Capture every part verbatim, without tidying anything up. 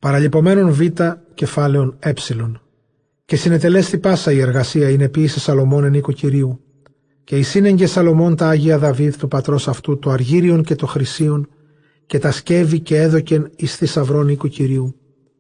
Παραλειπομένων β κεφάλαιον ε. Και συνετελέστη πάσα η εργασία είναι ποιήσε Σαλομών εν οίκο Κυρίου. Και εισύνεγγε Σαλομών τα Άγια Δαβίδ του πατρός αυτού, το αργύριον και το χρυσίον, και τα σκεύη και έδωκεν εις θησαυρών οίκου Κυρίου.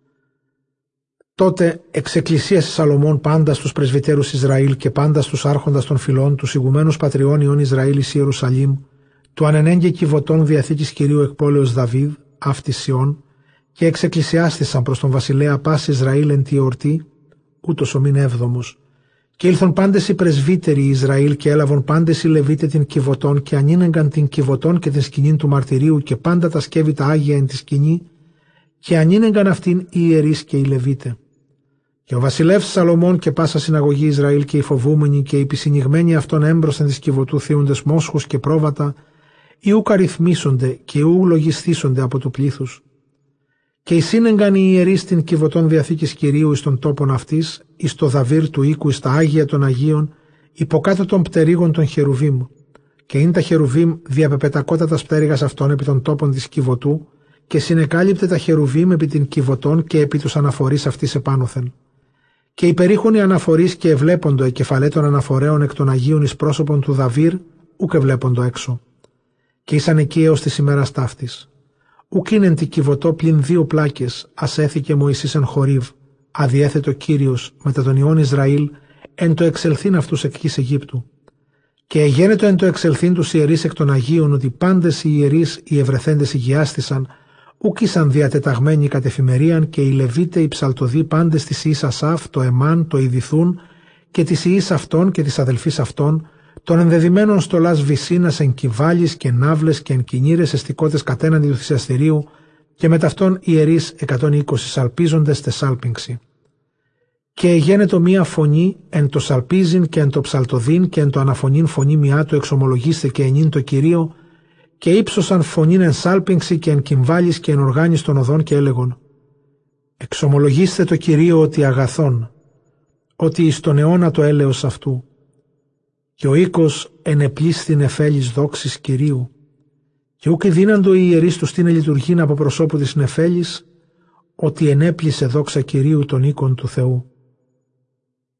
Τότε εξεκκλησίασε Σαλομών πάντα στους πρεσβυτέρους Ισραήλ και πάντα στους άρχοντας των φυλών, τους ηγουμένους πατριών Ιών Ισραήλ εις Ιερουσαλήμ, του ανενέγγε κυβωτών διαθήκης Κυρίου εκπόλεως Δαβίδ, αυτής Σιών, και εξεκκλησιάστησαν προς τον βασιλέα πας Ισραήλ εν τη εορτή, ούτως ο μήν έβδομος. Και ήλθον πάντες οι πρεσβύτεροι Ισραήλ και έλαβον πάντες οι Λεβίτε την κυβωτών και ανήνεγκαν την κυβωτών και την σκηνήν του μαρτυρίου και πάντα τα σκεύη τα Άγια εν τη σκηνή και ανήνεγκαν αυτήν οι ιερείς και οι Λεβίτε. Και ο βασιλεύς Σαλομών και πάσα συναγωγή Ισραήλ και οι φοβούμενοι και οι επισυνηγμένοι αυτών έμπροσθεν της κυβωτού θείοντες μόσχους και πρόβατα, ή ουκ αριθμίσονται και ου λογισθήσονται από του πλήθους. Και εισύνεγκαν οι ιερείς την κυβωτών διαθήκης Κυρίου εις των τόπων αυτής, εις το δαβύρ του οίκου, εις τα Άγια των Αγίων, υποκάτω των πτερίγων των Χερουβίμ. Και είναι τα Χερουβίμ διαπεπετακότατας πτέρυγας αυτών επί των τόπων της κυβωτού, και συνεκάλυπτε τα Χερουβίμ επί την κυβωτών και επί τους αναφορείς αυτής επάνωθεν. Και υπερήχουν οι αναφορείς και ευλέποντο εκεφαλέ των αναφορέων εκ των Αγίων εις πρόσωπον του δαβύρ, ουκ ευλέποντο έξω. Και ήσαν εκεί έως της ημέρας ταύτης. Ουκ είναι τη κυβωτό πλην δύο πλάκες, ας έθηκε Μωυσής εν Χορίβ, αδιέθετο Κύριος μετά τον Υιόν Ισραήλ, εν το εξελθήν αυτούς εκ γης Αιγύπτου. Και εγένετο εν το εξελθήν τους ιερείς εκ των Αγίων, ότι πάντες οι ιερείς οι ευρεθέντες ηγιάστησαν, ουκ ήσαν διατεταγμένοι κατ' εφημερίαν, και οι Λεβίτε οι ψαλτοδοί πάντες της ιής Ασάφ, το Εμάν, το Ιδηθούν, και της ιής αυτών και της αδελφής αυτών, των ενδεδειμένων στολάς βυσίνας εν κυβάλεις και ναύλες και εν κινήρες εστικότες κατέναντι του θυσιαστηρίου, και με ταυτόν ιερείς εκατόν είκοσι σαλπίζοντες τε σάλπιγξη. Και εγένετο μία φωνή εν το σαλπίζειν και εν το ψαλτοδίν και εν το αναφωνήν φωνή μιά του εξομολογήστε και ενήν το Κυρίο, και ύψωσαν φωνήν εν σάλπιγξη και εν κυμβάλεις και εν οργάνης των οδών και έλεγον: εξομολογήστε το Κυρίο ότι αγαθόν, ότι εις τον αιώνα το έλεος αυτού. Και ο οίκος ενεπλήσθην εφέλης δόξης Κυρίου, και ούκ δύναντο οι ιερείς του στήνε λειτουργήν από προσώπου της νεφέλης, ότι ενέπλησε δόξα Κυρίου των οίκων του Θεού.